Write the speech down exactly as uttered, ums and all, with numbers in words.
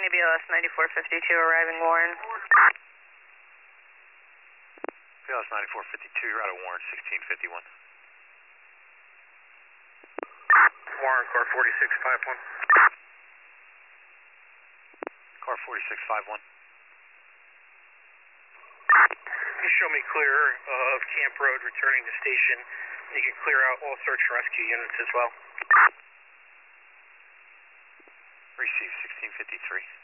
B L S ninety-four fifty-two arriving Warren. B L S ninety-four fifty-two, you're out of Warren, sixteen fifty-one. Warren, car forty-six five one. Car forty-six five one. You show me clear uh, of Camp Road returning to station. You can clear out all search and rescue units as well. Receive sixteen fifty-three.